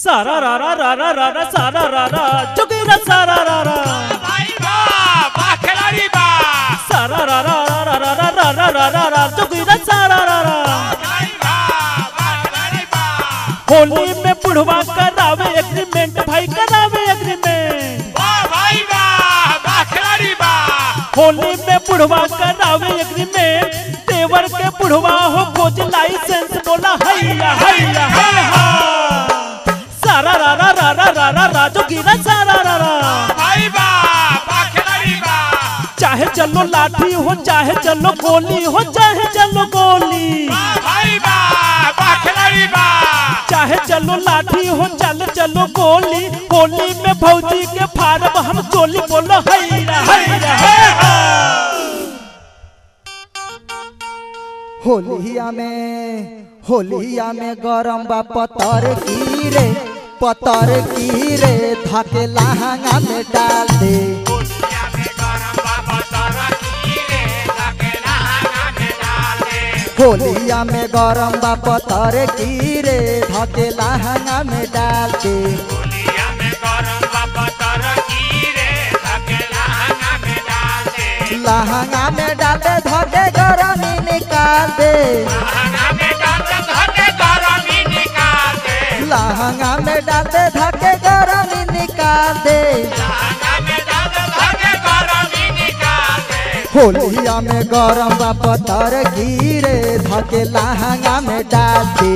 सारा रा रा रा रा रा रा सारा रा रा जोगीरा सारा रा रा भाई वाह खिलाड़ी वाह सारा रा रा रा रा रा रा रा रा रा रा जोगीरा सारा रा रा होली में बुढ़वा करावे एग्रीमेंट भाई करावे एग्रीमेंट वाह भाई वाह खिलाड़ी वाह होली में बुढ़वा करावे एग्रीमेंट देवर के बुढ़वा हो खोज लाइसेंस बोला हैया हैया हैया सारा रा रा रा रा रा रा रा जोगीरा सारा रा रा भाई वाह खिलाड़ी वाह चाहे चलो लाठी हो चाहे चलो गोली हो चाहे चलो गोली भाई वाह खिलाड़ी वाह चाहे चलो लाठी हो चलो गोली होली में भौजी के फारब हम चोली बोलो हैया हैया हैया होलिया में गरम बा पतर की रे धाके लहंगा में डाल दे होलिया में गरम बा पतर की रे धाके लहंगा में डाल दे लहंगा में डाल दे धाके गरमी निकाल दे लहंगा में डाल दे धाके गरमी निकाल दे होलिया में गरम बा पतर गिरे धाके लहंगा में डाल दे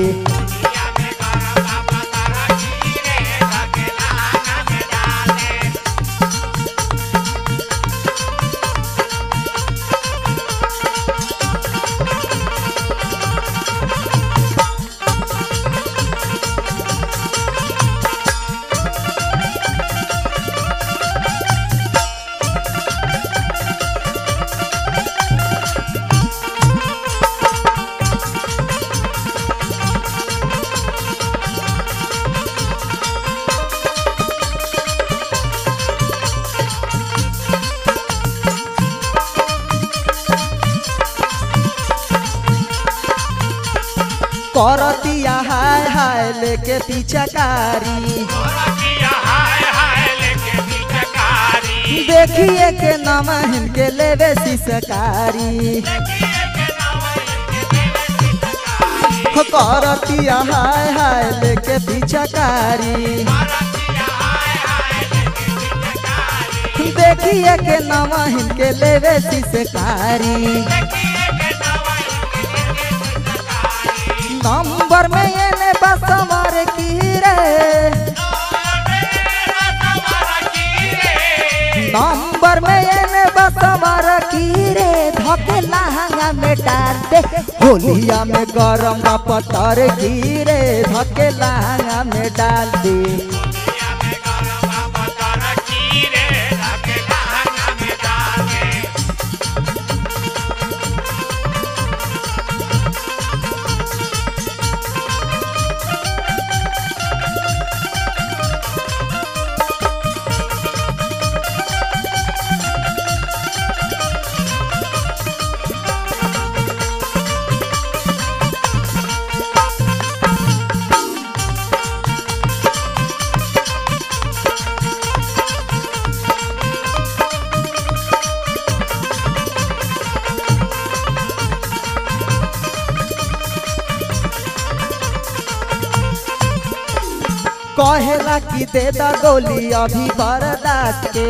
करतिया हाय हाय लेके पिचकारी देखिए के नाम हिनके लेवे सिसकारी करतिया हाय हाय लेके पिचकारी देखिए के नाम हिनके लेवे सिसकारी नंबर में ये ने बसवार की रे नंबर में ये ने बसवार की रे धके लहंगा में डाल दे होलिया में गरम पतर की रे धके लहंगा में डाल दे कहेला कि दे दा गोली अभी बर्दाश्त के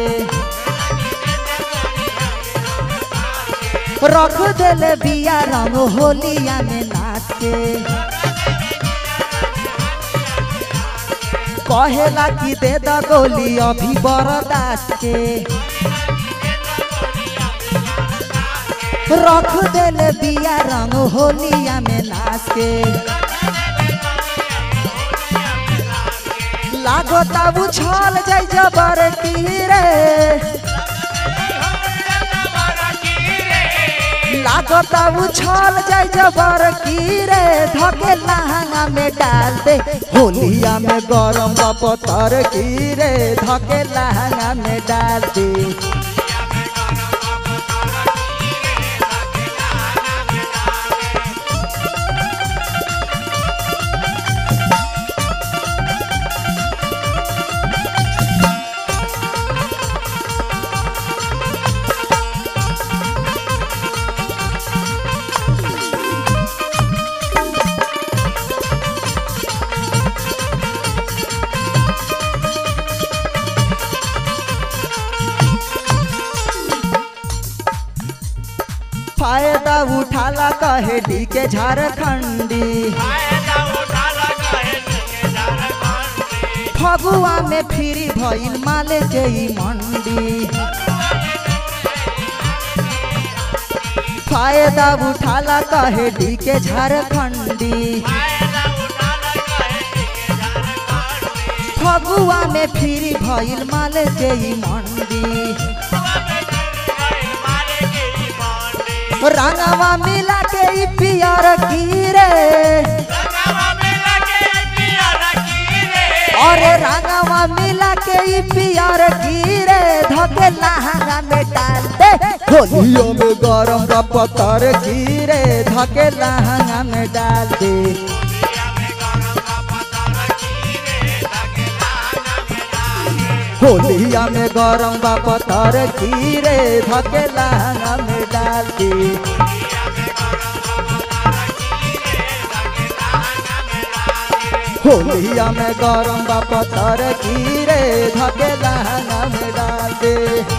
रख देले बिया रंग होलिया में नाच के कहेला कि दे दा गोली अभी बर्दाश्त के रख देले बिया रंग होलिया में नाच के लागता उछल जाय जबर की रे लागता उछल जाय जबर की रे धके लहंगा में डाल दे होलिया में गरम पतर की रे धके लहंगा में डाल दे उठाला कहे डी के झारखंडी फगुआ में फ्री भइल माले जई मंडी फायदा उठाला कहे डी के झारखंडी फगुआ में फ्री भइल माले जई मंडी रंगवा मिला के ई पियर की रे अरे रंगवा मिला के ई पियर की रे धके लहंगा में डाल दे होलियों में गरम का पत्थर की रे धके लहंगा में डाल दे होलिया में गरम बा पत्थर की रे धके लहंगा में डाल दे होलिया में गरम बा पत्थर की रे धके लहंगा में डाल दे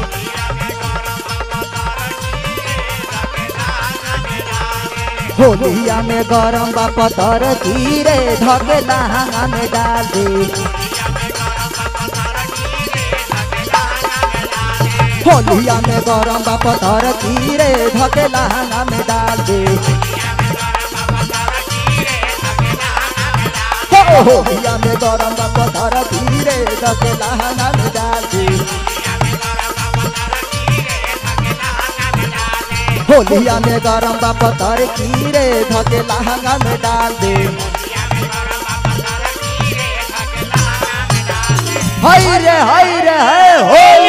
होलिया में गरम बा पत्थर की रे धके लहंगा में डाल दे होलिया में गरम बा पत्थर की रे धके लहंगा में डाल दे होलिया में गरम बा पत्थर की रे धके लहंगा में डाल दे होलिया में गरम बा पत्थर की रे धके लहंगा में डाल दे हाय रे हाय